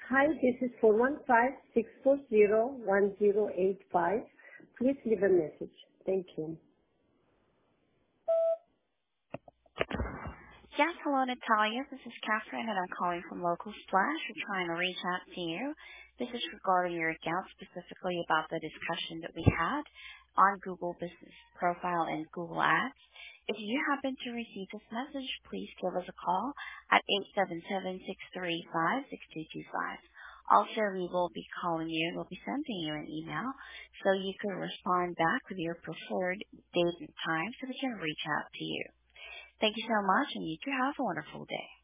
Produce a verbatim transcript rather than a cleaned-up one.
Hi, this is four one five, six four zero, one zero eight five. Please leave a message. Thank you. Yes, hello, Natalia. This is Catherine, and I'm calling from Local Splash. We're trying to reach out to you. This is regarding your account, specifically about the discussion that we had on Google Business Profile and Google Ads. If you happen to receive this message, please give us a call at eight seven seven, six three five, six two two five. Also, we will be calling you and we'll be sending you an email so you can respond back with your preferred date and time so we can reach out to you. Thank you so much, and you two have a wonderful day.